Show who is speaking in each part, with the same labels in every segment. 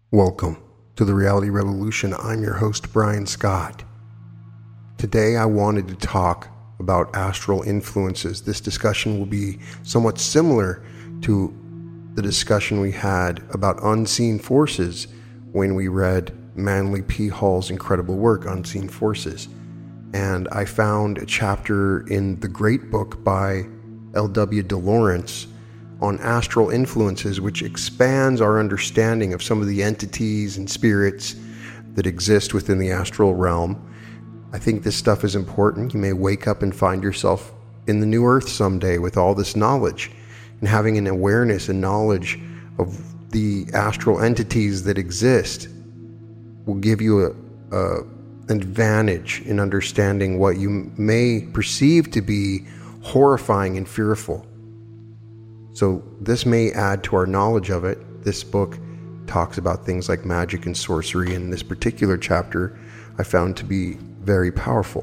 Speaker 1: Welcome to the Reality Revolution. I'm your host, Brian Scott. Today I wanted to talk about astral influences. This discussion will be somewhat similar to the discussion we had about unseen forces when we read Manly P. Hall's incredible work, Unseen Forces. And I found a chapter in the great book by L.W. de Lawrence on astral influences, which expands our understanding of some of the entities and spirits that exist within the astral realm. I think this stuff is important. You may wake up and find yourself in the new earth someday with all this knowledge, and having an awareness and knowledge of the astral entities that exist will give you an advantage in understanding what you may perceive to be horrifying and fearful. So this may add to our knowledge of it. This book talks about things like magic and sorcery, and this particular chapter I found to be very powerful.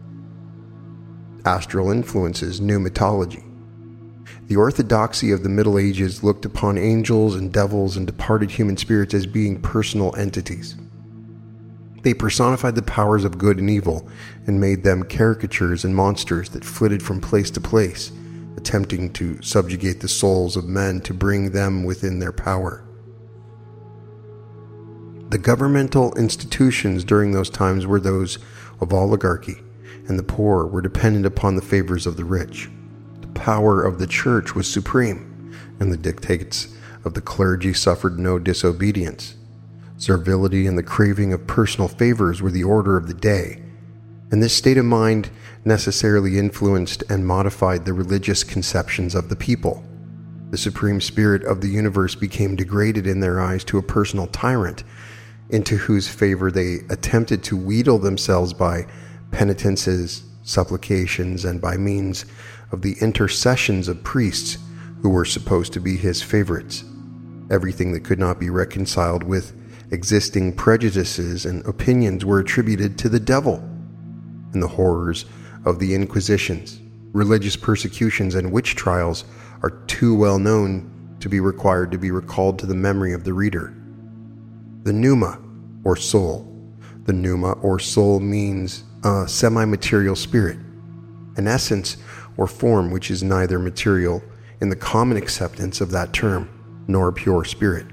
Speaker 1: Astral influences, pneumatology. The orthodoxy of the Middle Ages looked upon angels and devils and departed human spirits as being personal entities. They personified the powers of good and evil and made them caricatures and monsters that flitted from place to place, attempting to subjugate the souls of men to bring them within their power. The governmental institutions during those times were those of oligarchy, and the poor were dependent upon the favors of the rich. The power of the church was supreme, and the dictates of the clergy suffered no disobedience. Servility and the craving of personal favors were the order of the day, and this state of mind necessarily influenced and modified the religious conceptions of the people. The supreme spirit of the universe became degraded in their eyes to a personal tyrant, into whose favor they attempted to wheedle themselves by penitences, supplications, and by means of the intercessions of priests who were supposed to be his favorites. Everything that could not be reconciled with existing prejudices and opinions were attributed to the devil, and the horrors of the Inquisitions, religious persecutions, and witch trials are too well known to be required to be recalled to the memory of the reader. The pneuma, or soul. The pneuma, or soul, means a semi-material spirit, an essence or form which is neither material in the common acceptance of that term, nor pure spirit.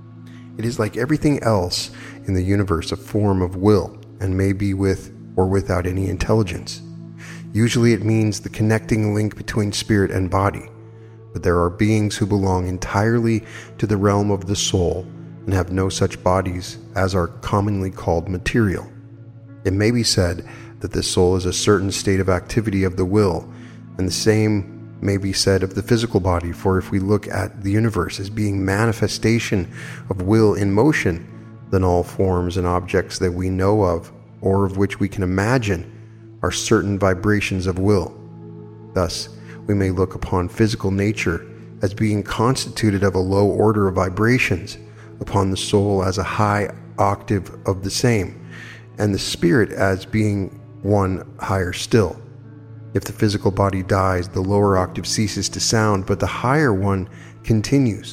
Speaker 1: It is like everything else in the universe, a form of will, and may be with or without any intelligence. Usually it means the connecting link between spirit and body, but there are beings who belong entirely to the realm of the soul and have no such bodies as are commonly called material. It may be said that the soul is a certain state of activity of the will, and the same may be said of the physical body, for if we look at the universe as being manifestation of will in motion, then all forms and objects that we know of or of which we can imagine are certain vibrations of will. Thus, we may look upon physical nature as being constituted of a low order of vibrations, upon the soul as a high octave of the same, and the spirit as being one higher still. If the physical body dies, the lower octave ceases to sound, but the higher one continues,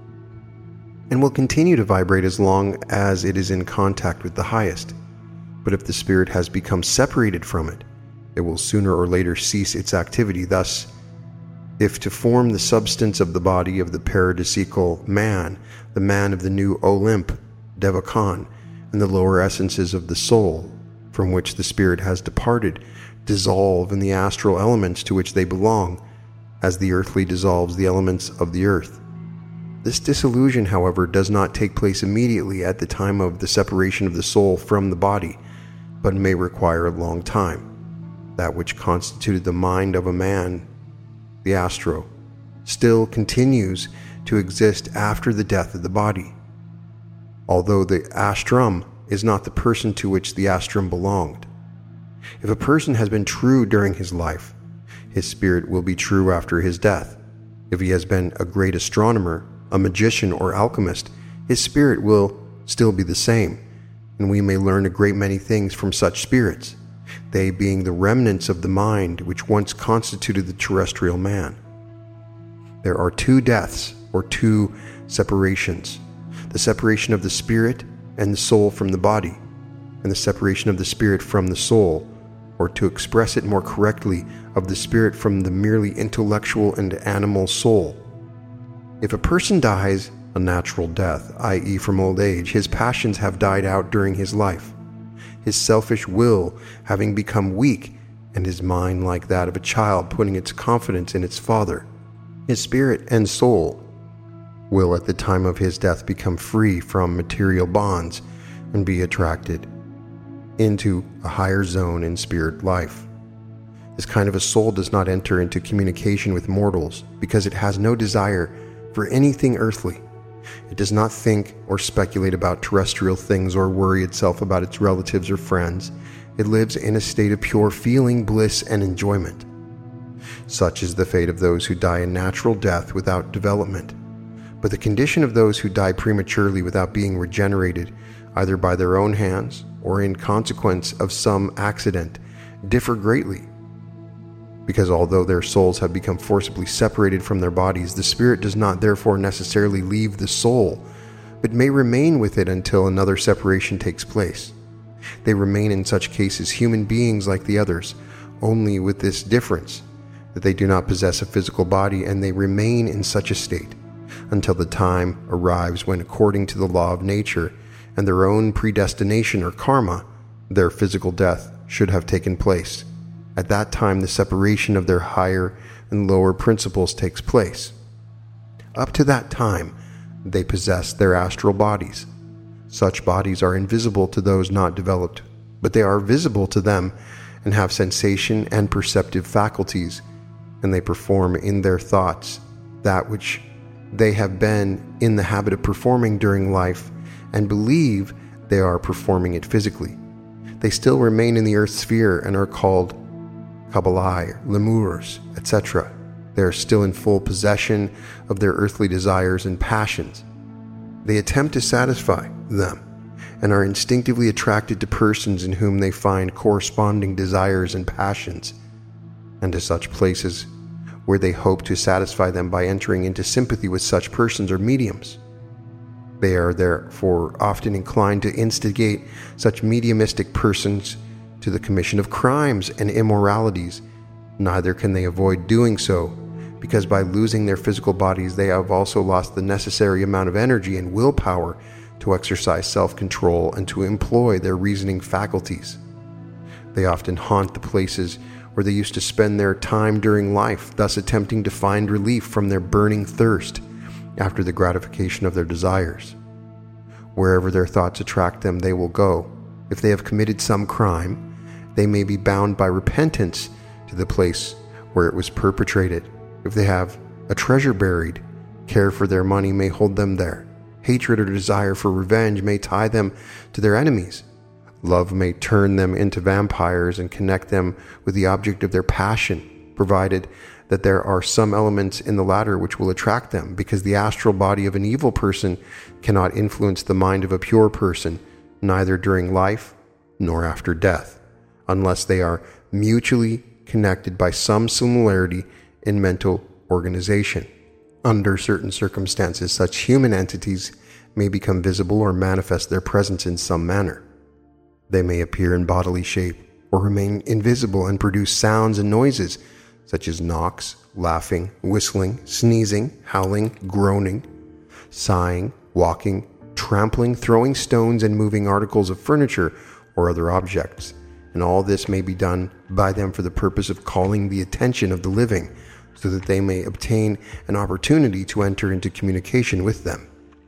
Speaker 1: and will continue to vibrate as long as it is in contact with the highest. But if the spirit has become separated from it, it will sooner or later cease its activity. Thus, if to form the substance of the body of the paradisical man, the man of the new Olymp, Devachan, and the lower essences of the soul, from which the spirit has departed, dissolve in the astral elements to which they belong, as the earthly dissolves the elements of the earth. This dissolution, however, does not take place immediately at the time of the separation of the soul from the body, but may require a long time. That which constituted the mind of a man, the astro, still continues to exist after the death of the body, although the astrum is not the person to which the astrum belonged. If a person has been true during his life, his spirit will be true after his death. If he has been a great astronomer, a magician, or alchemist, his spirit will still be the same, and we may learn a great many things from such spirits, they being the remnants of the mind which once constituted the terrestrial man. There are two deaths, or two separations. the separation of the spirit and the soul from the body, and the separation of the spirit from the soul, or to express it more correctly, of the spirit from the merely intellectual and animal soul. If a person dies a natural death, i.e. from old age, his passions have died out during his life, his selfish will having become weak, and his mind like that of a child putting its confidence in its father. His spirit and soul will at the time of his death become free from material bonds and be attracted into a higher zone in spirit life. This kind of a soul does not enter into communication with mortals because it has no desire for anything earthly. It does not think or speculate about terrestrial things or worry itself about its relatives or friends. It lives in a state of pure feeling, bliss, and enjoyment. Such is the fate of those who die a natural death without development. But the condition of those who die prematurely without being regenerated, either by their own hands or in consequence of some accident, differ greatly. Because although their souls have become forcibly separated from their bodies, the spirit does not therefore necessarily leave the soul, but may remain with it until another separation takes place. They remain in such cases human beings like the others, only with this difference, that they do not possess a physical body, and they remain in such a state until the time arrives when, according to the law of nature and their own predestination or karma, their physical death should have taken place. At that time, the separation of their higher and lower principles takes place. Up to that time, they possess their astral bodies. Such bodies are invisible to those not developed, but they are visible to them and have sensation and perceptive faculties, and they perform in their thoughts that which they have been in the habit of performing during life and believe they are performing it physically. They still remain in the earth sphere and are called Kabbalah, lemurs, etc. They are still in full possession of their earthly desires and passions. They attempt to satisfy them and are instinctively attracted to persons in whom they find corresponding desires and passions, and to such places where they hope to satisfy them by entering into sympathy with such persons or mediums. They are therefore often inclined to instigate such mediumistic persons to the commission of crimes and immoralities. Neither can they avoid doing so, because by losing their physical bodies they have also lost the necessary amount of energy and willpower to exercise self-control and to employ their reasoning faculties. They often haunt the places where they used to spend their time during life, thus attempting to find relief from their burning thirst after the gratification of their desires. Wherever their thoughts attract them, they will go. If they have committed some crime, they may be bound by repentance to the place where it was perpetrated. If they have a treasure buried, care for their money may hold them there. Hatred or desire for revenge may tie them to their enemies. Love may turn them into vampires and connect them with the object of their passion, provided that there are some elements in the latter which will attract them, because the astral body of an evil person cannot influence the mind of a pure person, neither during life nor after death, unless they are mutually connected by some similarity in mental organization. Under certain circumstances, such human entities may become visible or manifest their presence in some manner. They may appear in bodily shape or remain invisible and produce sounds and noises such as knocks, laughing, whistling, sneezing, howling, groaning, sighing, walking, trampling, throwing stones, and moving articles of furniture or other objects. And all this may be done by them for the purpose of calling the attention of the living, so that they may obtain an opportunity to enter into communication with them.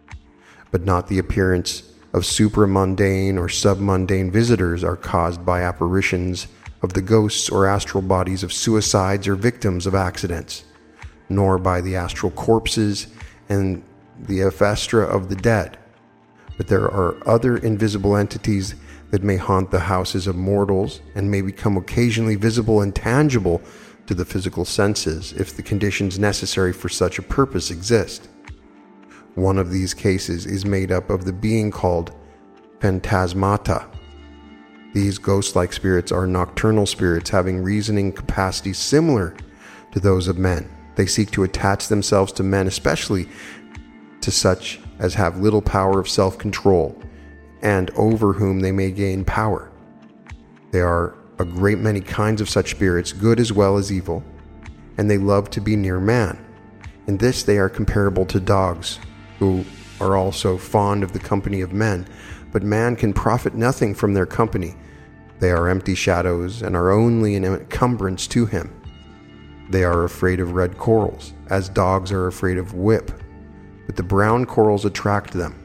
Speaker 1: But not the appearance of supramundane or submundane visitors are caused by apparitions of the ghosts or astral bodies of suicides or victims of accidents, nor by the astral corpses and the ephestra of the dead. But there are other invisible entities that may haunt the houses of mortals and may become occasionally visible and tangible to the physical senses if the conditions necessary for such a purpose exist. One of these cases is made up of the being called phantasmata. These ghost-like spirits are nocturnal spirits having reasoning capacities similar to those of men. They seek to attach themselves to men, especially to such as have little power of self-control, and over whom they may gain power. There are a great many kinds of such spirits, good as well as evil, and they love to be near man. In this they are comparable to dogs, who are also fond of the company of men, but man can profit nothing from their company. They are empty shadows and are only an encumbrance to him. They are afraid of red corals, as dogs are afraid of whip, but the brown corals attract them.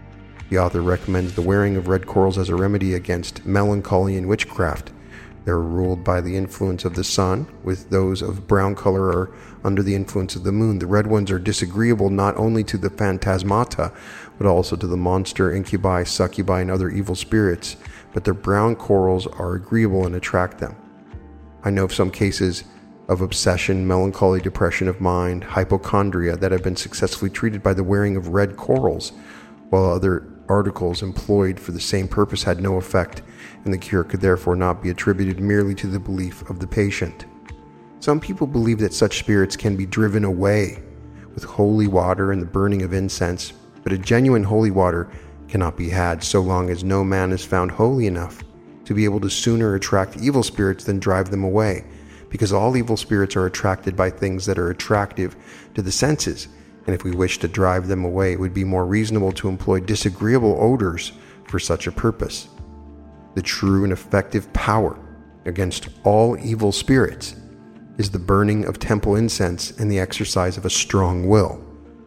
Speaker 1: The author recommends the wearing of red corals as a remedy against melancholy and witchcraft. They are ruled by the influence of the sun, with those of brown color are under the influence of the moon. The red ones are disagreeable not only to the phantasmata, but also to the monster, incubi, succubi, and other evil spirits, but their brown corals are agreeable and attract them. I know of some cases of obsession, melancholy, depression of mind, hypochondria that have been successfully treated by the wearing of red corals, while other articles employed for the same purpose had no effect, and the cure could therefore not be attributed merely to the belief of the patient. Some people believe that such spirits can be driven away with holy water and the burning of incense, but a genuine holy water cannot be had so long as no man is found holy enough to be able to sooner attract evil spirits than drive them away, because all evil spirits are attracted by things that are attractive to the senses, and if we wish to drive them away, it would be more reasonable to employ disagreeable odors for such a purpose. The true and effective power against all evil spirits is the burning of temple incense and the exercise of a strong will.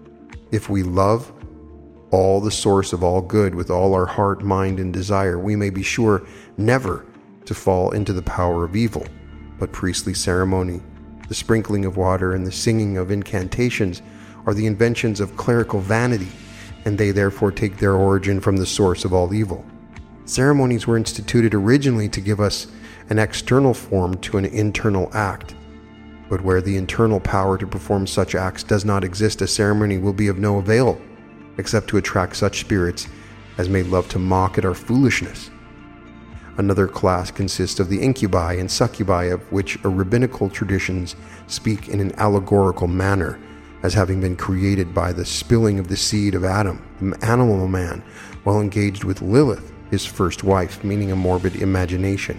Speaker 1: If we love all the source of all good with all our heart, mind, and desire, we may be sure never to fall into the power of evil. But priestly ceremony, the sprinkling of water, and the singing of incantations are the inventions of clerical vanity, and they therefore take their origin from the source of all evil. Ceremonies were instituted originally to give us an external form to an internal act, but where the internal power to perform such acts does not exist, a ceremony will be of no avail, except to attract such spirits as may love to mock at our foolishness. Another class consists of the incubi and succubi, of which rabbinical traditions speak in an allegorical manner, as having been created by the spilling of the seed of Adam, the animal man, while engaged with Lilith, his first wife, meaning a morbid imagination.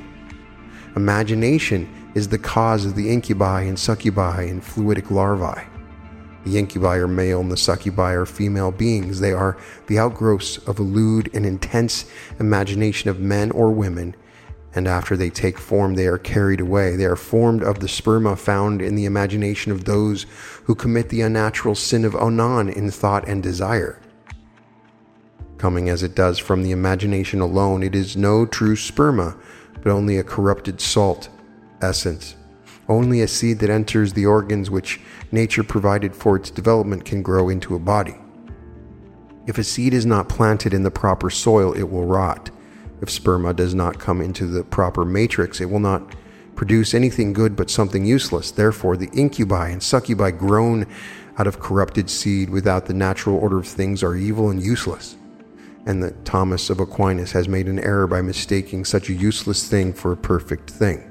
Speaker 1: Imagination is the cause of the incubi and succubi and fluidic larvae. The incubi are male and the succubi are female beings. They are the outgrowths of a lewd and intense imagination of men or women, and after they take form, they are carried away. They are formed of the sperma found in the imagination of those who commit the unnatural sin of Onan in thought and desire. Coming as it does from the imagination alone, it is no true sperma, but only a corrupted salt essence. Only a seed that enters the organs which nature provided for its development can grow into a body. If a seed is not planted in the proper soil, it will rot. If sperma does not come into the proper matrix, it will not produce anything good but something useless. Therefore, the incubi and succubi grown out of corrupted seed without the natural order of things are evil and useless. And that Thomas of Aquinas has made an error by mistaking such a useless thing for a perfect thing.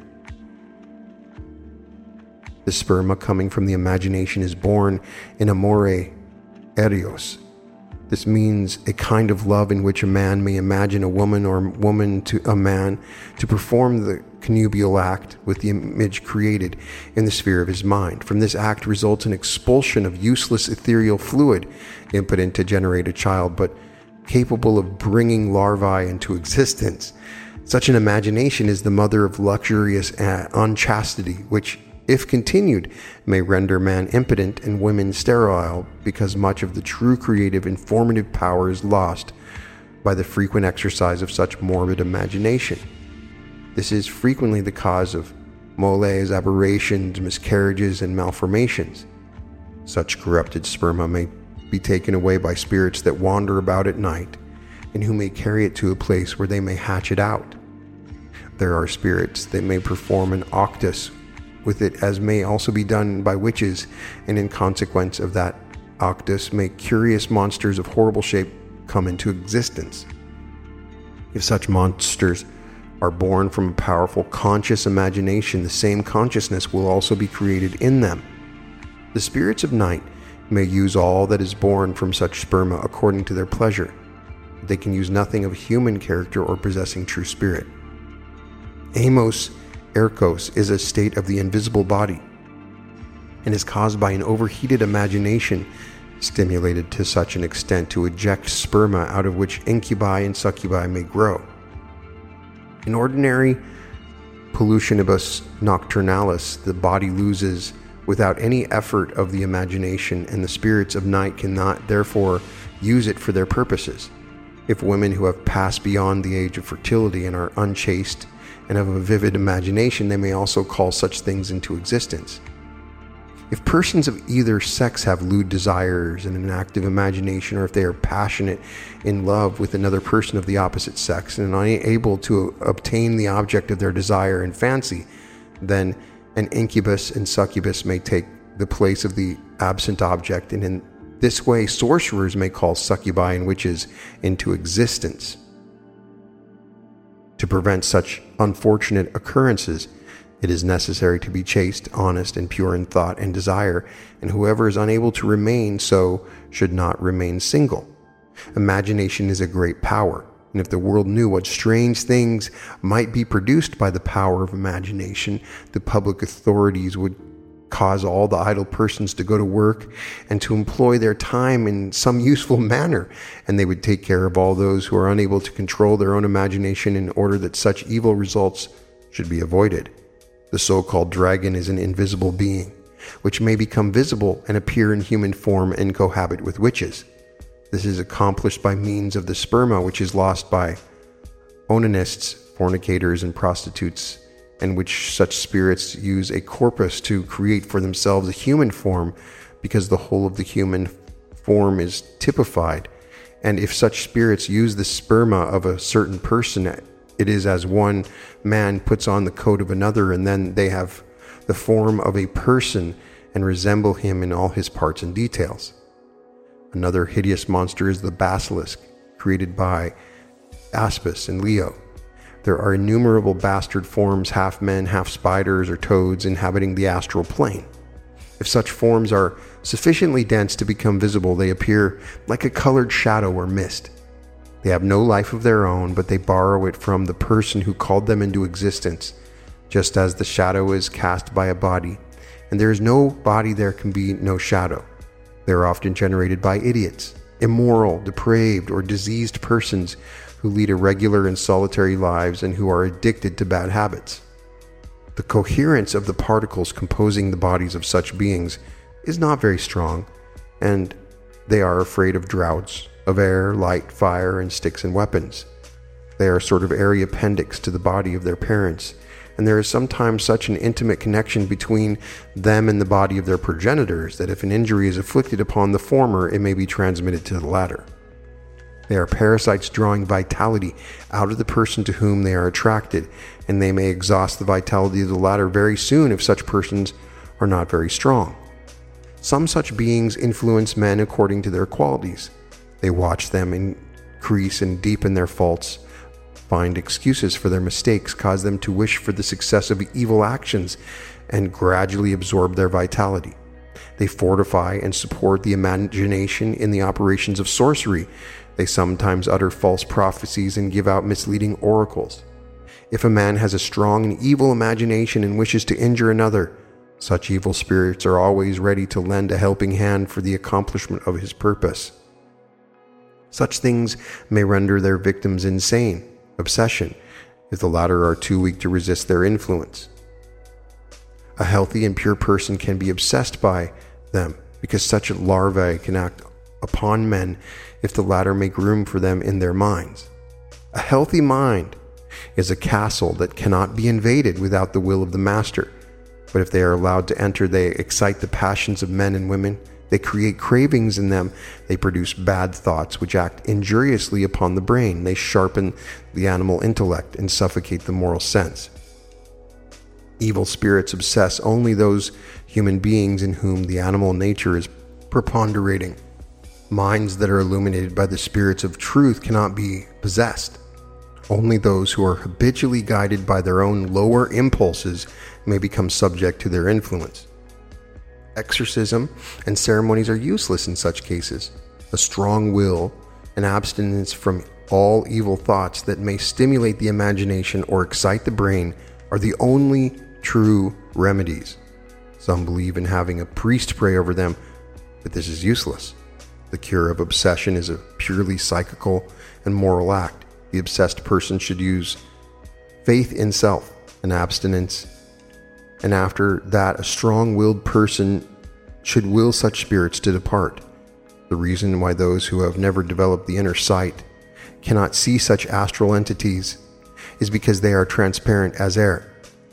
Speaker 1: The sperma coming from the imagination is born in amore eros. This means a kind of love in which a man may imagine a woman or woman to a man to perform the connubial act with the image created in the sphere of his mind. From this act results an expulsion of useless ethereal fluid, impotent to generate a child, but capable of bringing larvae into existence. Such an imagination is the mother of luxurious unchastity, which, if continued, may render man impotent and women sterile, because much of the true creative and formative power is lost by the frequent exercise of such morbid imagination. This is frequently the cause of moles, aberrations, miscarriages, and malformations. Such corrupted sperma may be taken away by spirits that wander about at night, and who may carry it to a place where they may hatch it out. There are spirits that may perform an octus with it, as may also be done by witches, and in consequence of that octus may curious monsters of horrible shape come into existence. If such monsters are born from a powerful conscious imagination, the same consciousness will also be created in them. The spirits of night may use all that is born from such sperma according to their pleasure. They can use nothing of human character or possessing true spirit. Amos erkos is a state of the invisible body and is caused by an overheated imagination stimulated to such an extent to eject sperma out of which incubi and succubi may grow. In ordinary pollutionibus nocturnalis, the body loses without any effort of the imagination, and the spirits of night cannot therefore use it for their purposes. If women who have passed beyond the age of fertility and are unchaste and have a vivid imagination, they may also call such things into existence. If persons of either sex have lewd desires and an active imagination, or if they are passionate in love with another person of the opposite sex and unable to obtain the object of their desire and fancy, then an incubus and succubus may take the place of the absent object, and in this way sorcerers may call succubi and witches into existence. To prevent such unfortunate occurrences, it is necessary to be chaste, honest, and pure in thought and desire, and whoever is unable to remain so should not remain single. Imagination is a great power, and if the world knew what strange things might be produced by the power of imagination, the public authorities would cause all the idle persons to go to work and to employ their time in some useful manner, and they would take care of all those who are unable to control their own imagination in order that such evil results should be avoided. The so-called dragon is an invisible being, which may become visible and appear in human form and cohabit with witches. This is accomplished by means of the sperma, which is lost by onanists, fornicators, and prostitutes, and which such spirits use a corpus to create for themselves a human form, because the whole of the human form is typified. And if such spirits use the sperma of a certain person, it is as one man puts on the coat of another, and then they have the form of a person and resemble him in all his parts and details. Another hideous monster is the basilisk, created by Aspis and Leo. There are innumerable bastard forms, half men, half spiders or toads, inhabiting the astral plane. If such forms are sufficiently dense to become visible, they appear like a colored shadow or mist. They have no life of their own, but they borrow it from the person who called them into existence, just as the shadow is cast by a body, and there is no body, there can be no shadow. They are often generated by idiots, immoral, depraved, or diseased persons who lead irregular and solitary lives and who are addicted to bad habits. The coherence of the particles composing the bodies of such beings is not very strong, and they are afraid of draughts, of air, light, fire, and sticks and weapons. They are a sort of airy appendix to the body of their parents, and there is sometimes such an intimate connection between them and the body of their progenitors that if an injury is afflicted upon the former, it may be transmitted to the latter. They are parasites drawing vitality out of the person to whom they are attracted, and they may exhaust the vitality of the latter very soon if such persons are not very strong. Some such beings influence men according to their qualities. They watch them increase and deepen their faults, find excuses for their mistakes, cause them to wish for the success of evil actions, and gradually absorb their vitality. They fortify and support the imagination in the operations of sorcery. They sometimes utter false prophecies and give out misleading oracles. If a man has a strong and evil imagination and wishes to injure another, such evil spirits are always ready to lend a helping hand for the accomplishment of his purpose. Such things may render their victims insane, obsession, if the latter are too weak to resist their influence. A healthy and pure person can be obsessed by them, because such larvae can act upon men if the latter make room for them in their minds. A healthy mind is a castle that cannot be invaded without the will of the master, but if they are allowed to enter, they excite the passions of men and women. They create cravings in them. They produce bad thoughts which act injuriously upon the brain. They sharpen the animal intellect and suffocate the moral sense. Evil spirits obsess only those human beings in whom the animal nature is preponderating. Minds that are illuminated by the spirits of truth cannot be possessed. Only those who are habitually guided by their own lower impulses may become subject to their influence. Exorcism and ceremonies are useless in such cases. A strong will and abstinence from all evil thoughts that may stimulate the imagination or excite the brain are the only true remedies. Some believe in having a priest pray over them, but this is useless. The cure of obsession is a purely psychical and moral act. The obsessed person should use faith in self and abstinence, and after that a strong-willed person should will such spirits to depart. The reason why those who have never developed the inner sight cannot see such astral entities is because they are transparent as air.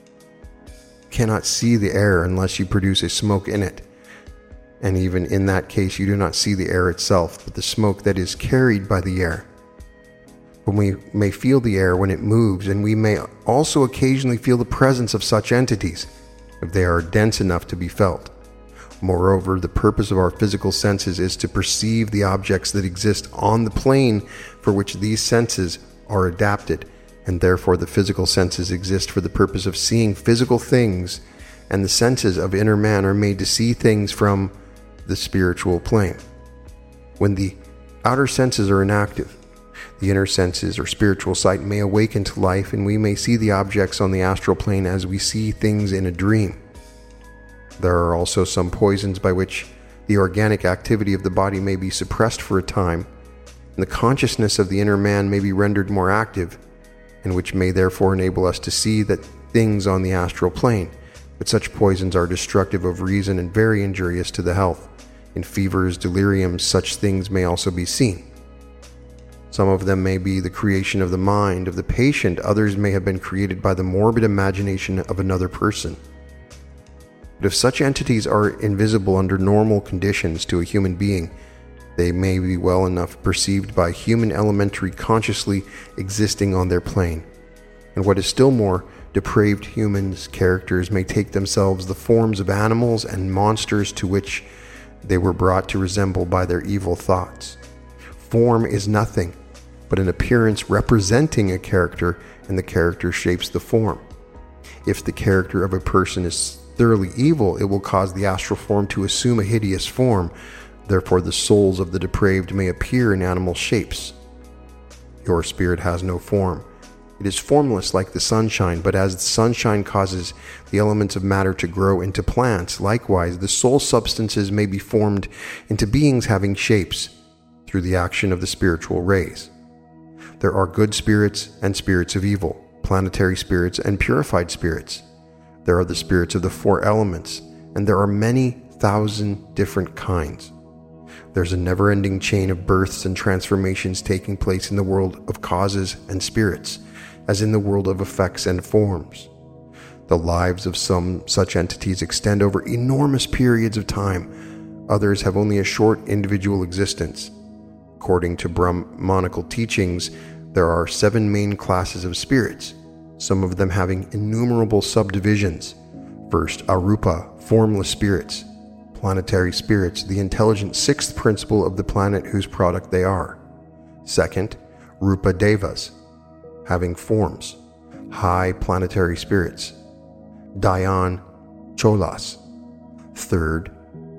Speaker 1: You cannot see the air unless you produce a smoke in it, and even in that case you do not see the air itself, but the smoke that is carried by the air. When we may feel the air when it moves, and we may also occasionally feel the presence of such entities, if they are dense enough to be felt. Moreover, the purpose of our physical senses is to perceive the objects that exist on the plane for which these senses are adapted, and therefore the physical senses exist for the purpose of seeing physical things, and the senses of inner man are made to see things from the spiritual plane. When the outer senses are inactive, the inner senses or spiritual sight may awaken to life, and we may see the objects on the astral plane as we see things in a dream. There are also some poisons by which the organic activity of the body may be suppressed for a time, and the consciousness of the inner man may be rendered more active, and which may therefore enable us to see that things on the astral plane. But such poisons are destructive of reason and very injurious to the health. In fevers, deliriums, such things may also be seen. Some of them may be the creation of the mind of the patient, others may have been created by the morbid imagination of another person. But if such entities are invisible under normal conditions to a human being, they may be well enough perceived by human elementary consciously existing on their plane. And what is still more, depraved humans' characters may take themselves the forms of animals and monsters to which they were brought to resemble by their evil thoughts. Form is nothing but an appearance representing a character, and the character shapes the form. If the character of a person is thoroughly evil, it will cause the astral form to assume a hideous form. Therefore, the souls of the depraved may appear in animal shapes. Your spirit has no form. It is formless like the sunshine, but as the sunshine causes the elements of matter to grow into plants, likewise the soul substances may be formed into beings having shapes through the action of the spiritual rays. There are good spirits and spirits of evil, planetary spirits and purified spirits. There are the spirits of the four elements, and there are many thousand different kinds. There's a never-ending chain of births and transformations taking place in the world of causes and spirits, as in the world of effects and forms. The lives of some such entities extend over enormous periods of time. Others have only a short individual existence. According to Brahmanical teachings, there are 7 main classes of spirits, some of them having innumerable subdivisions. First, Arupa, formless spirits. Planetary spirits, the intelligent 6th principle of the planet whose product they are. Second, Rupa Devas, having forms, high planetary spirits. Dhyan Cholas. Third,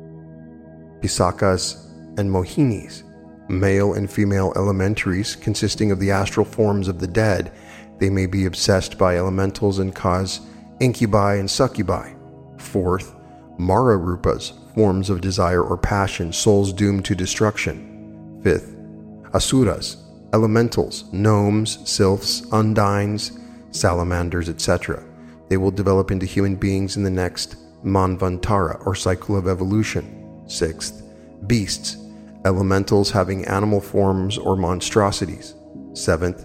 Speaker 1: Pisakas and Mohinis, male and female elementaries consisting of the astral forms of the dead. They may be obsessed by elementals and cause incubi and succubi. Fourth, Mara Rupas, forms of desire or passion, souls doomed to destruction. Fifth, Asuras, elementals, gnomes, sylphs, undines, salamanders, etc. They will develop into human beings in the next Manvantara, or cycle of evolution. Sixth, beasts, elementals having animal forms or monstrosities. Seventh,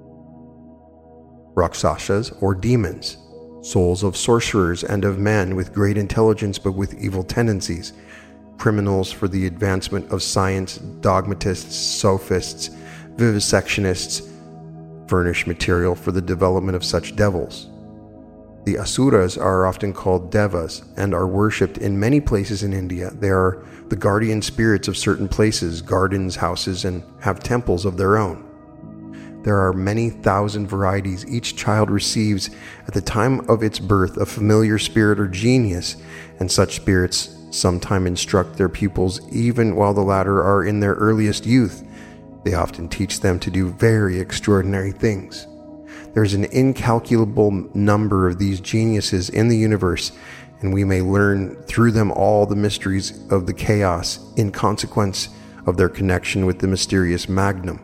Speaker 1: Rakshasas, or demons, souls of sorcerers and of men with great intelligence but with evil tendencies, criminals for the advancement of science, dogmatists, sophists, vivisectionists, furnish material for the development of such devils. The Asuras are often called Devas and are worshipped in many places in India. They are the guardian spirits of certain places, gardens, houses, and have temples of their own. There are many thousand varieties. Each child receives at the time of its birth a familiar spirit or genius, and such spirits sometimes instruct their pupils even while the latter are in their earliest youth. They often teach them to do very extraordinary things. There is an incalculable number of these geniuses in the universe, and we may learn through them all the mysteries of the chaos in consequence of their connection with the mysterious Magnum.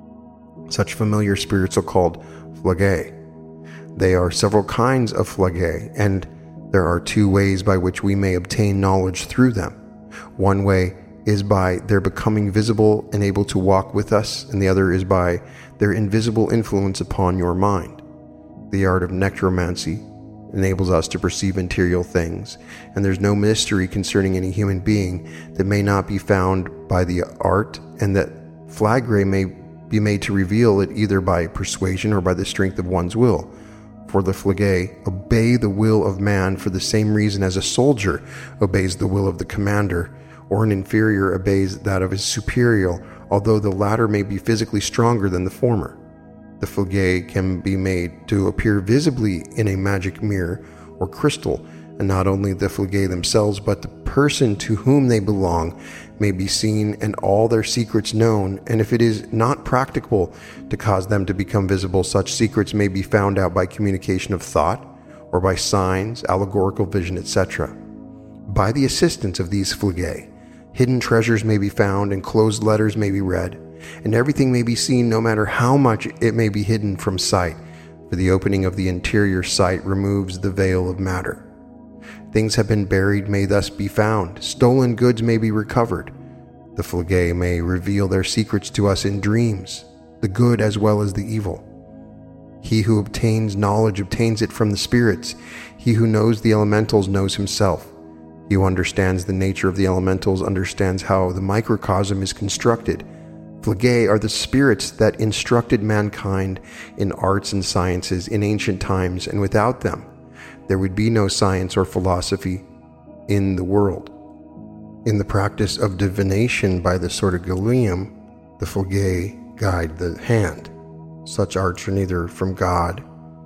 Speaker 1: Such familiar spirits are called Phlegae. There are several kinds of Phlegae, and there are two ways by which we may obtain knowledge through them. One way is by their becoming visible and able to walk with us, and the other is by their invisible influence upon your mind. The art of necromancy enables us to perceive interior things, and there's no mystery concerning any human being that may not be found by the art, and that Phlegae may be made to reveal it either by persuasion or by the strength of one's will. For the Phlegae obey the will of man for the same reason as a soldier obeys the will of the commander, or an inferior obeys that of his superior, although the latter may be physically stronger than the former. The Phlegae can be made to appear visibly in a magic mirror or crystal, and not only the Phlegae themselves, but the person to whom they belong may be seen and all their secrets known, and if it is not practicable to cause them to become visible, such secrets may be found out by communication of thought, or by signs, allegorical vision, etc. By the assistance of these Phlegae, hidden treasures may be found, and closed letters may be read, and everything may be seen no matter how much it may be hidden from sight, for the opening of the interior sight removes the veil of matter. Things have been buried may thus be found, stolen goods may be recovered. The Phlegae may reveal their secrets to us in dreams, the good as well as the evil. He who obtains knowledge obtains it from the spirits. He who knows the elementals knows himself. He who understands the nature of the elementals understands how the microcosm is constructed. Phlegae are the spirits that instructed mankind in arts and sciences in ancient times, and without them, there would be no science or philosophy in the world. In the practice of divination by the Sortilegium, the Phlegae guide the hand. Such arts are neither from God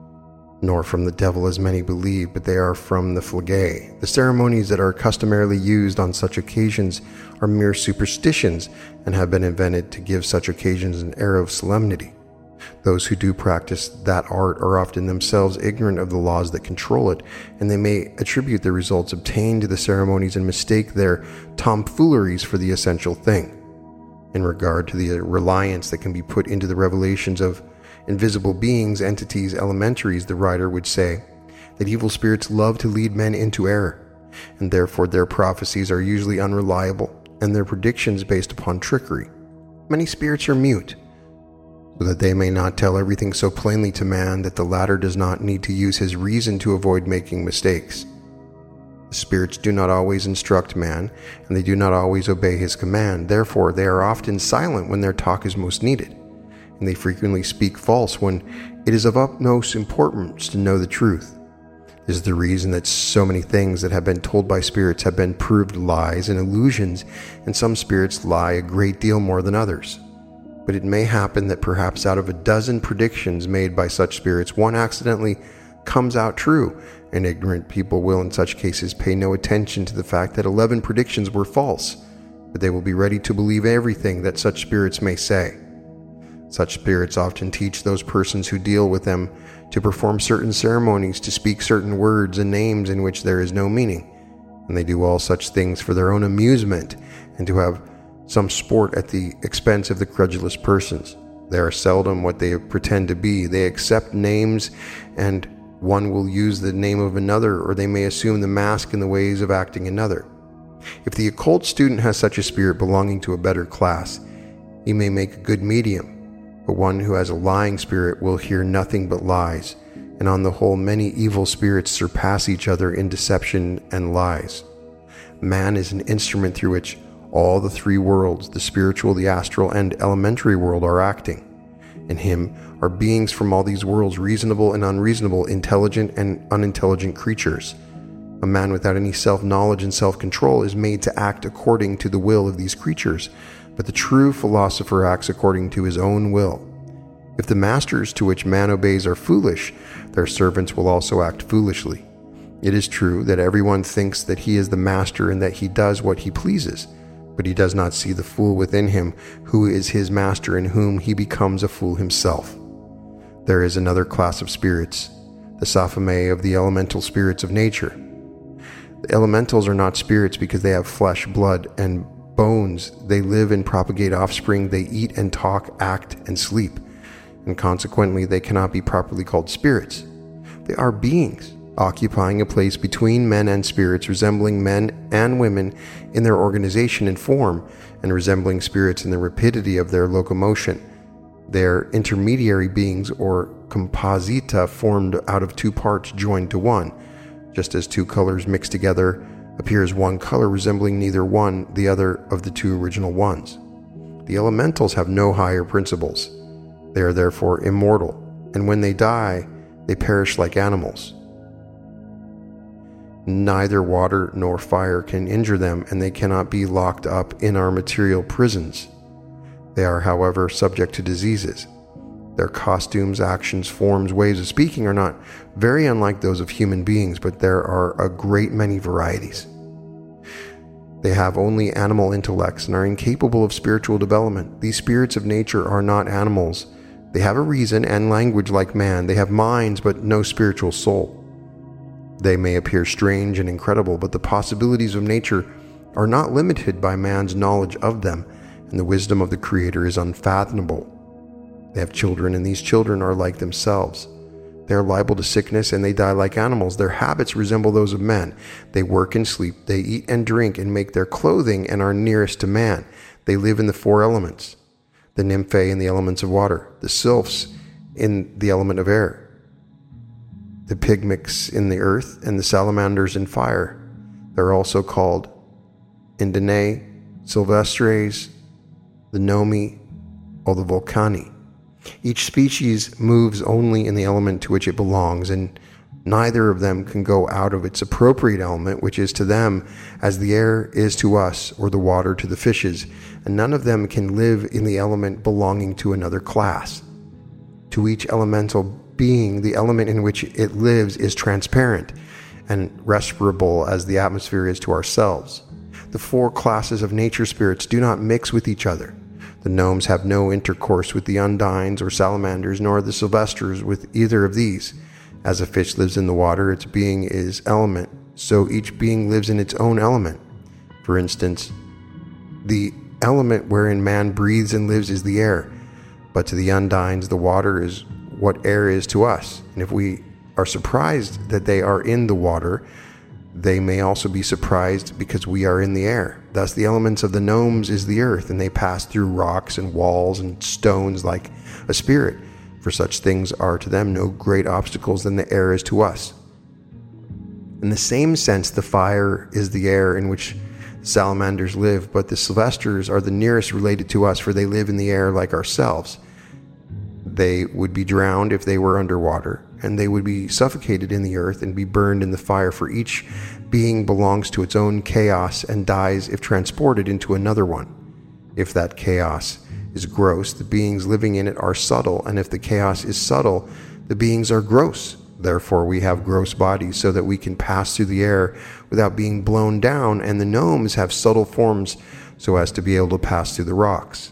Speaker 1: nor from the devil as many believe, but they are from the Phlegae. The ceremonies that are customarily used on such occasions are mere superstitions and have been invented to give such occasions an air of solemnity. Those who do practice that art are often themselves ignorant of the laws that control it, and they may attribute the results obtained to the ceremonies and mistake their tomfooleries for the essential thing. In regard to the reliance that can be put into the revelations of invisible beings, entities, elementaries, the writer would say that evil spirits love to lead men into error, and therefore their prophecies are usually unreliable, and their predictions based upon trickery. Many spirits are mute, so that they may not tell everything so plainly to man that the latter does not need to use his reason to avoid making mistakes. The spirits do not always instruct man, and they do not always obey his command. Therefore, they are often silent when their talk is most needed, and they frequently speak false when it is of utmost importance to know the truth. This is the reason that so many things that have been told by spirits have been proved lies and illusions, and some spirits lie a great deal more than others. But it may happen that perhaps out of a dozen predictions made by such spirits, one accidentally comes out true, and ignorant people will in such cases pay no attention to the fact that 11 predictions were false, but they will be ready to believe everything that such spirits may say. Such spirits often teach those persons who deal with them to perform certain ceremonies, to speak certain words and names in which there is no meaning, and they do all such things for their own amusement and to have some sport at the expense of the credulous persons. They are seldom what they pretend to be. They accept names, and one will use the name of another, or they may assume the mask and the ways of acting another. If the occult student has such a spirit belonging to a better class, he may make a good medium, but one who has a lying spirit will hear nothing but lies, and on the whole many evil spirits surpass each other in deception and lies. Man is an instrument through which all the three worlds, the spiritual, the astral, and elementary world, are acting. In him are beings from all these worlds, reasonable and unreasonable, intelligent and unintelligent creatures. A man without any self-knowledge and self-control is made to act according to the will of these creatures, but the true philosopher acts according to his own will. If the masters to which man obeys are foolish, their servants will also act foolishly. It is true that everyone thinks that he is the master and that he does what he pleases, but he does not see the fool within him who is his master, in whom he becomes a fool himself. There is another class of spirits, the Saphame of the elemental spirits of nature. The elementals are not spirits because they have flesh, blood, and bones. They live and propagate offspring. They eat and talk, act and sleep, and consequently they cannot be properly called spirits. They are beings, occupying a place between men and spirits, resembling men and women in their organization and form, and resembling spirits in the rapidity of their locomotion. They are intermediary beings, or composita, formed out of two parts joined to one. Just as two colors mixed together appears one color, resembling neither one the other of the two original ones. The elementals have no higher principles. They are therefore immortal, and when they die, they perish like animals. Neither water nor fire can injure them, and they cannot be locked up in our material prisons. They are, however, subject to diseases. Their costumes, actions, forms, ways of speaking are not very unlike those of human beings, but there are a great many varieties. They have only animal intellects and are incapable of spiritual development. These spirits of nature are not animals. They have a reason and language like man. They have minds, but no spiritual soul. They may appear strange and incredible, but the possibilities of nature are not limited by man's knowledge of them, and the wisdom of the Creator is unfathomable. They have children, and these children are like themselves. They are liable to sickness, and they die like animals. Their habits resemble those of men. They work and sleep. They eat and drink and make their clothing, and are nearest to man. They live in the four elements: the nymphae in the elements of water, the sylphs in the element of air, the pygmics in the earth, and the salamanders in fire. They're also called Indinae, Sylvestres, the Nomi, or the Vulcani. Each species moves only in the element to which it belongs, and neither of them can go out of its appropriate element, which is to them as the air is to us, or the water to the fishes, and none of them can live in the element belonging to another class. To each elemental being, the element in which it lives is transparent and respirable as the atmosphere is to ourselves. The four classes of nature spirits do not mix with each other. The gnomes have no intercourse with the undines or salamanders, nor the sylvesters with either of these. As a fish lives in the water, its being is element, so each being lives in its own element. For instance, the element wherein man breathes and lives is the air, but to the undines the water is what air is to us. And if we are surprised that they are in the water, they may also be surprised because we are in the air. Thus the elements of the gnomes is the earth, and they pass through rocks and walls and stones like a spirit, for such things are to them no great obstacles than the air is to us. In the same sense, the fire is the air in which the salamanders live, but the sylvesters are the nearest related to us, for they live in the air like ourselves. They would be drowned if they were underwater, and they would be suffocated in the earth and be burned in the fire, for each being belongs to its own chaos and dies if transported into another one. If that chaos is gross, the beings living in it are subtle, and if the chaos is subtle, the beings are gross. Therefore we have gross bodies, so that we can pass through the air without being blown down, and the gnomes have subtle forms so as to be able to pass through the rocks.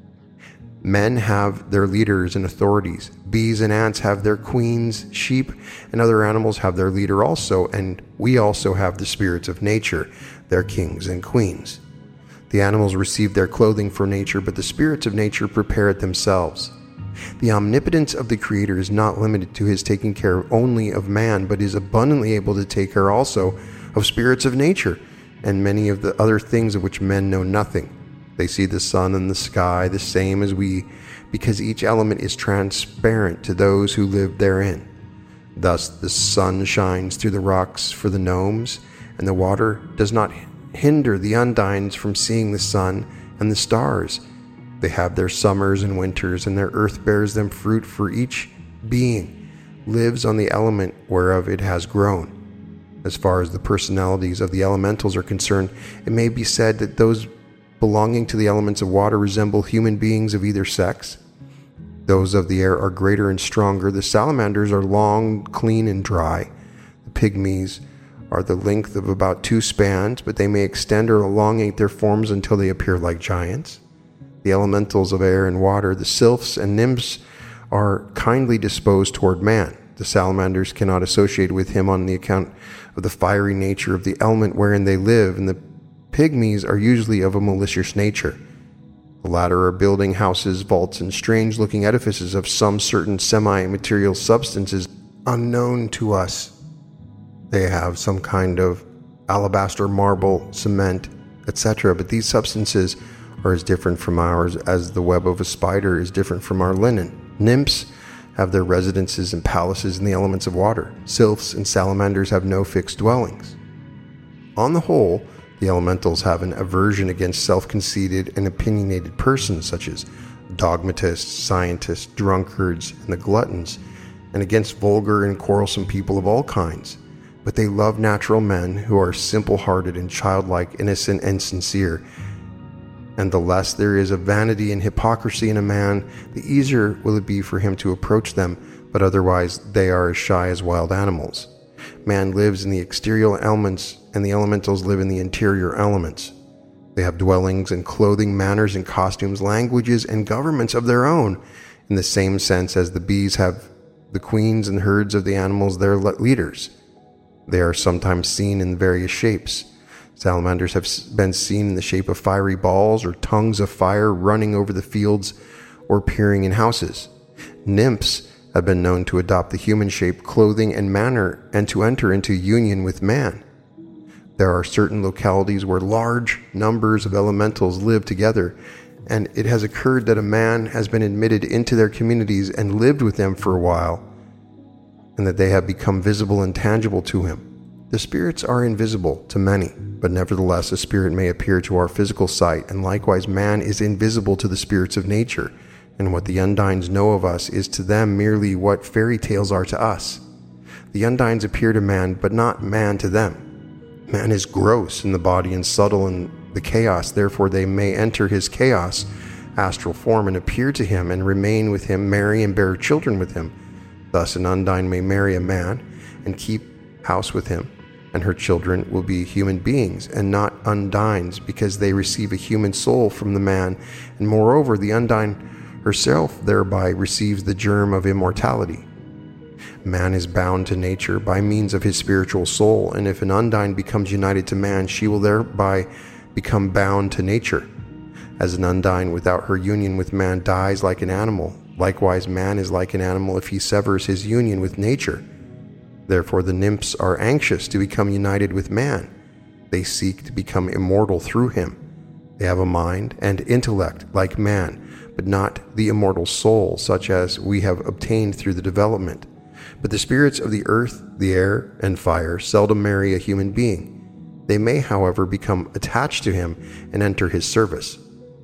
Speaker 1: Men have their leaders and authorities. Bees and ants have their queens. Sheep and other animals have their leader also, and we also have the spirits of nature, their kings and queens. The animals receive their clothing from nature, but the spirits of nature prepare it themselves. The omnipotence of the Creator is not limited to his taking care only of man, but is abundantly able to take care also of spirits of nature, and many of the other things of which men know nothing. They see the sun and the sky the same as we, because each element is transparent to those who live therein. Thus the sun shines through the rocks for the gnomes, and the water does not hinder the undines from seeing the sun and the stars. They have their summers and winters, and their earth bears them fruit, for each being lives on the element whereof it has grown. As far as the personalities of the elementals are concerned, it may be said that those belonging to the elements of water resemble human beings of either sex. Those of the air are greater and stronger. The salamanders are long, clean, and dry. The pygmies are the length of about 2 spans, but they may extend or elongate their forms until they appear like giants. The elementals of air and water, the sylphs and nymphs, are kindly disposed toward man. The salamanders cannot associate with him on the account of the fiery nature of the element wherein they live, and the pygmies are usually of a malicious nature. The latter are building houses, vaults, and strange-looking edifices of some certain semi-material substances unknown to us. They have some kind of alabaster, marble, cement, etc., but these substances are as different from ours as the web of a spider is different from our linen. Nymphs have their residences and palaces in the elements of water. Sylphs and salamanders have no fixed dwellings. On the whole, the elementals have an aversion against self-conceited and opinionated persons such as dogmatists, scientists, drunkards, and the gluttons, and against vulgar and quarrelsome people of all kinds. But they love natural men who are simple-hearted and childlike, innocent and sincere. And the less there is of vanity and hypocrisy in a man, the easier will it be for him to approach them, but otherwise they are as shy as wild animals. Man lives in the exterior elements, and the elementals live in the interior elements. They have dwellings and clothing, manners and costumes, languages and governments of their own, in the same sense as the bees have the queens and herds of the animals their leaders. They are sometimes seen in various shapes. Salamanders have been seen in the shape of fiery balls or tongues of fire running over the fields or peering in houses. Nymphs have been known to adopt the human shape, clothing, and manner, and to enter into union with man. There are certain localities where large numbers of elementals live together, and it has occurred that a man has been admitted into their communities and lived with them for a while, and that they have become visible and tangible to him. The spirits are invisible to many, but nevertheless a spirit may appear to our physical sight, and likewise man is invisible to the spirits of nature, and what the undines know of us is to them merely what fairy tales are to us. The undines appear to man, but not man to them. Man is gross in the body and subtle in the chaos, therefore they may enter his chaos, astral form, and appear to him, and remain with him, marry and bear children with him. Thus an undine may marry a man, and keep house with him, and her children will be human beings, and not undines, because they receive a human soul from the man, and moreover the undine herself thereby receives the germ of immortality. Man is bound to nature by means of his spiritual soul, and if an undine becomes united to man, she will thereby become bound to nature. As an undine without her union with man dies like an animal, likewise man is like an animal if he severs his union with nature. Therefore the nymphs are anxious to become united with man. They seek to become immortal through him. They have a mind and intellect like man, but not the immortal soul such as we have obtained through the development. But the spirits of the earth, the air, and fire seldom marry a human being. They may, however, become attached to him and enter his service.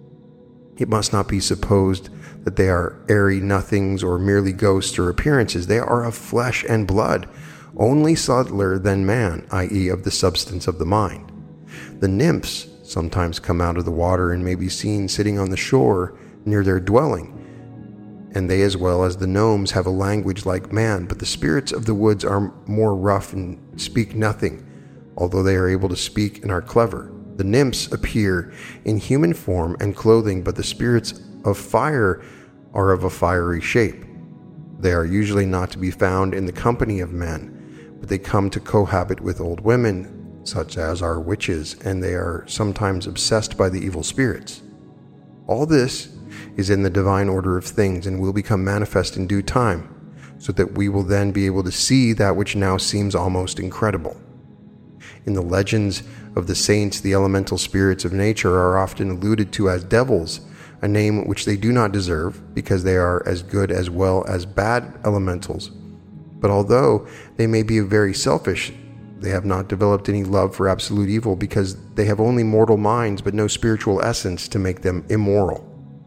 Speaker 1: It must not be supposed that they are airy nothings or merely ghosts or appearances. They are of flesh and blood, only subtler than man, i.e. of the substance of the mind. The nymphs sometimes come out of the water and may be seen sitting on the shore near their dwelling, and they as well as the gnomes have a language like man, but the spirits of the woods are more rough and speak nothing, although they are able to speak and are clever. The nymphs appear in human form and clothing, but the spirits of fire are of a fiery shape. They are usually not to be found in the company of men, but they come to cohabit with old women, such as are witches, and they are sometimes obsessed by the evil spirits. All this is in the divine order of things and will become manifest in due time, so that we will then be able to see that which now seems almost incredible. In the legends of the saints, the elemental spirits of nature are often alluded to as devils, a name which they do not deserve, because they are as good as well as bad elementals. But although they may be very selfish, they have not developed any love for absolute evil, because they have only mortal minds but no spiritual essence to make them immoral.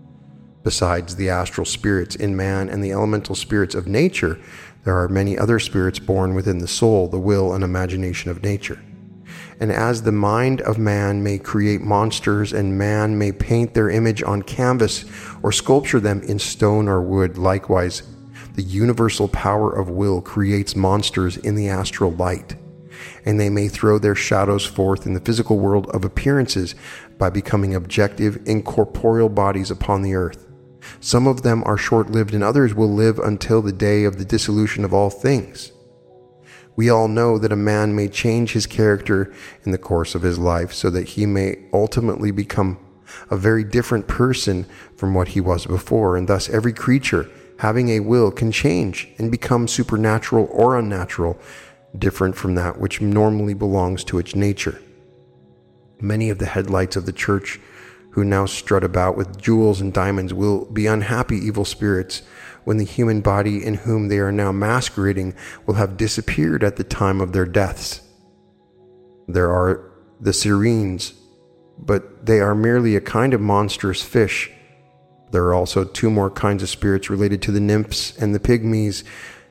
Speaker 1: Besides the astral spirits in man and the elemental spirits of nature, there are many other spirits born within the soul, the will, and imagination of nature. And as the mind of man may create monsters, and man may paint their image on canvas or sculpture them in stone or wood, likewise the universal power of will creates monsters in the astral light. and they may throw their shadows forth in the physical world of appearances by becoming objective, incorporeal bodies upon the earth. Some of them are short-lived, and others will live until the day of the dissolution of all things. We all know that a man may change his character in the course of his life so that he may ultimately become a very different person from what he was before, and thus every creature having a will can change and become supernatural or unnatural, different from that which normally belongs to its nature. Many of the headlights of the church who now strut about with jewels and diamonds will be unhappy evil spirits when the human body in whom they are now masquerading will have disappeared at the time of their deaths. There are the sirens, but they are merely a kind of monstrous fish. There are also two more kinds of spirits related to the nymphs and the pygmies,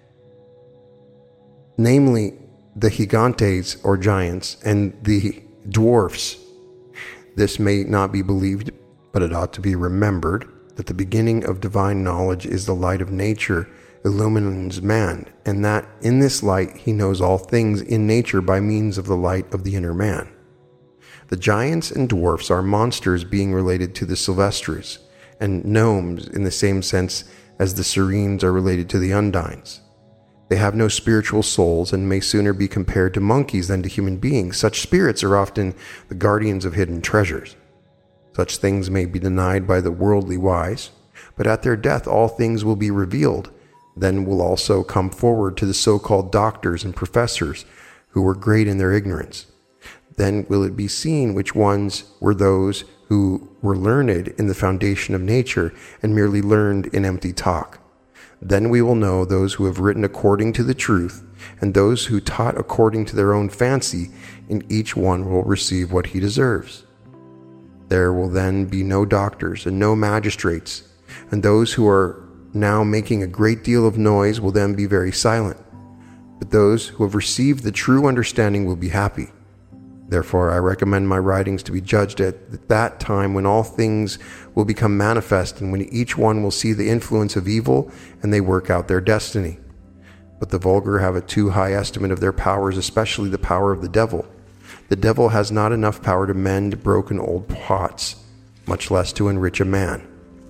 Speaker 1: namely the gigantes or giants and the dwarfs. This may not be believed, but it ought to be remembered that the beginning of divine knowledge is the light of nature illumines man, and that in this light he knows all things in nature by means of the light of the inner man. The giants and dwarfs are monsters being related to the sylvestres, and gnomes in the same sense as the sirens are related to the undines. They have no spiritual souls and may sooner be compared to monkeys than to human beings. Such spirits are often the guardians of hidden treasures. Such things may be denied by the worldly wise, but at their death all things will be revealed. Then will also come forward to the so-called doctors and professors who were great in their ignorance. Then will it be seen which ones were those who were learned in the foundation of nature and merely learned in empty talk. Then we will know those who have written according to the truth, and those who taught according to their own fancy, and each one will receive what he deserves. There will then be no doctors and no magistrates, and those who are now making a great deal of noise will then be very silent. But those who have received the true understanding will be happy. Therefore, I recommend my writings to be judged at that time when all things will become manifest and when each one will see the influence of evil and they work out their destiny. But the vulgar have a too high estimate of their powers, especially the power of the devil. The devil has not enough power to mend broken old pots, much less to enrich a man.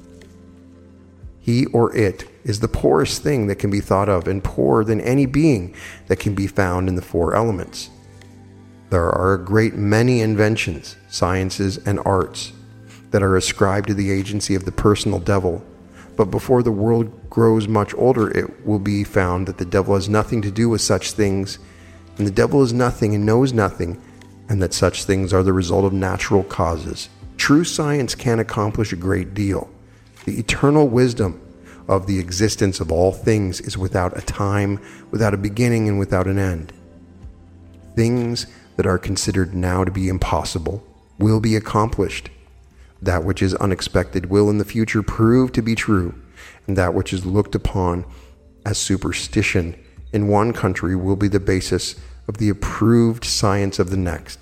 Speaker 1: He or it is the poorest thing that can be thought of, and poorer than any being that can be found in the four elements. There are a great many inventions, sciences, and arts that are ascribed to the agency of the personal devil, but before the world grows much older, it will be found that the devil has nothing to do with such things, and the devil is nothing and knows nothing, and that such things are the result of natural causes. True science can accomplish a great deal. The eternal wisdom of the existence of all things is without a time, without a beginning, and without an end. Things that are considered now to be impossible will be accomplished. That which is unexpected will in the future prove to be true, and that which is looked upon as superstition in one country will be the basis of the approved science of the next.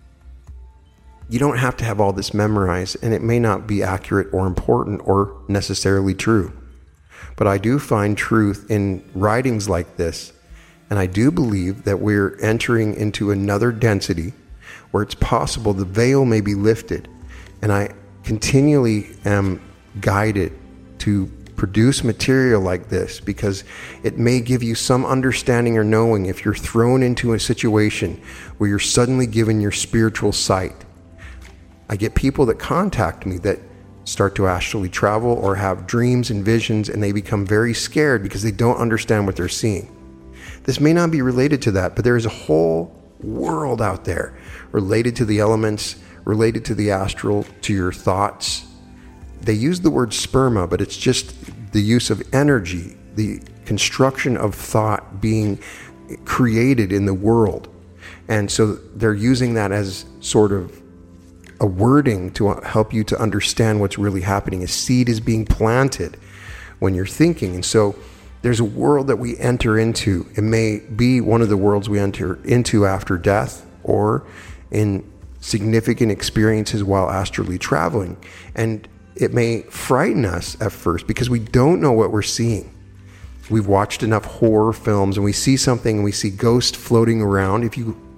Speaker 1: You don't have to have all this memorized, and it may not be accurate or important or necessarily true. But I do find truth in writings like this, and I do believe that we're entering into another density where it's possible the veil may be lifted, and I continually am guided to produce material like this because it may give you some understanding or knowing if you're thrown into a situation where you're suddenly given your spiritual sight. I get people that contact me that start to actually travel or have dreams and visions, and they become very scared because they don't understand what they're seeing. This may not be related to that, but there is a whole world out there related to the elements, related to the astral, to your thoughts. They use the word sperma, but it's just the use of energy, the construction of thought being created in the world. And so they're using that as sort of a wording to help you to understand what's really happening. A seed is being planted when you're thinking. And so there's a world that we enter into. It may be one of the worlds we enter into after death or in significant experiences while astrally traveling. And it may frighten us at first because we don't know what we're seeing. We've watched enough horror films and we see something and we see ghosts floating around. If you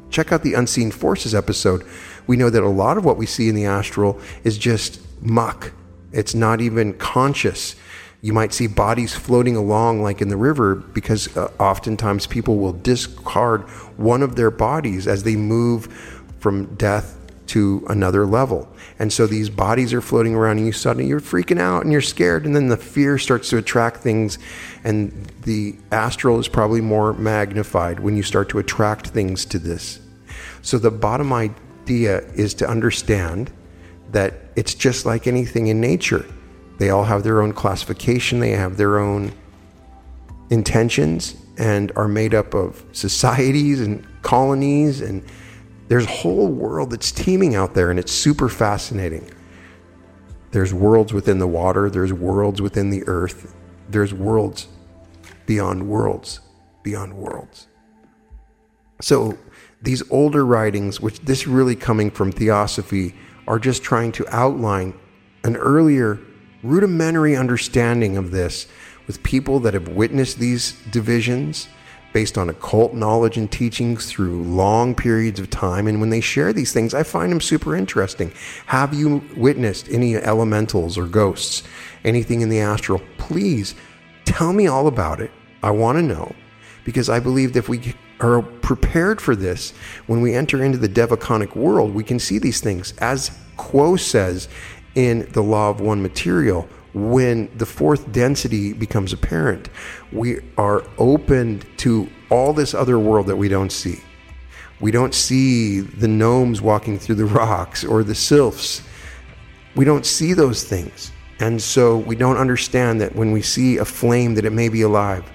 Speaker 1: Check out the Unseen Forces episode. We know that a lot of what we see in the astral is just muck. It's not even conscious. You might see bodies floating along like in the river because oftentimes people will discard one of their bodies as they move from death to another level. And so these bodies are floating around and you're freaking out and you're scared, and then the fear starts to attract things, and the astral is probably more magnified when you start to attract things to this. So the bottom idea is to understand that it's just like anything in nature. They all have their own classification, they have their own intentions, and are made up of societies and colonies, and there's a whole world that's teeming out there, and it's super fascinating. There's worlds within the water, there's worlds within the earth, there's worlds beyond worlds, beyond worlds. So these older writings, which this really coming from Theosophy, are just trying to outline an earlier rudimentary understanding of this with people that have witnessed these divisions based on occult knowledge and teachings through long periods of time. And when they share these things, I find them super interesting. Have you witnessed any elementals or ghosts, anything in the astral? Please tell me all about it. I want to know, because I believe that if we are prepared for this, when we enter into the devaconic world, we can see these things. As Quo says in The Law of One Material, when the fourth density becomes apparent, we are opened to all this other world that we don't see. We don't see the gnomes walking through the rocks or the sylphs. We don't see those things. And so we don't understand that when we see a flame that it may be alive.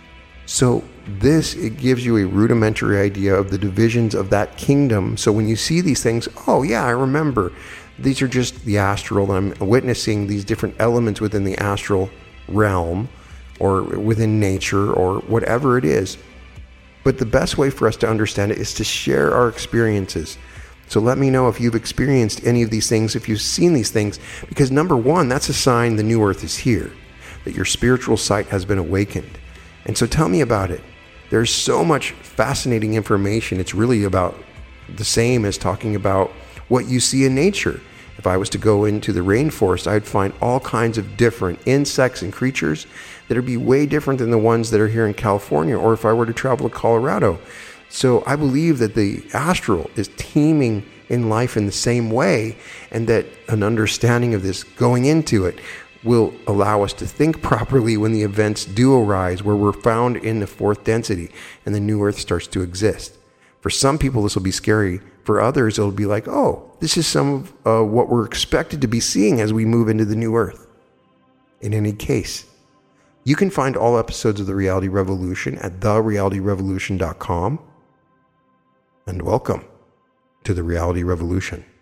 Speaker 1: So it gives you a rudimentary idea of the divisions of that kingdom. So when you see these things, oh yeah, I remember. These are just the astral, and I'm witnessing these different elements within the astral realm or within nature or whatever it is. But the best way for us to understand it is to share our experiences. So let me know if you've experienced any of these things, if you've seen these things, because number one, that's a sign the new earth is here, that your spiritual sight has been awakened. And so tell me about it. There's so much fascinating information. It's really about the same as talking about what you see in nature. If I was to go into the rainforest, I'd find all kinds of different insects and creatures that would be way different than the ones that are here in California, or if I were to travel to Colorado. So I believe that the astral is teeming in life in the same way, and that an understanding of this going into it will allow us to think properly when the events do arise, where we're found in the fourth density and the new earth starts to exist. For some people, this will be scary. For others, it'll be like, oh, this is some of what we're expected to be seeing as we move into the new earth. In any case, you can find all episodes of The Reality Revolution at therealityrevolution.com. And welcome to The Reality Revolution.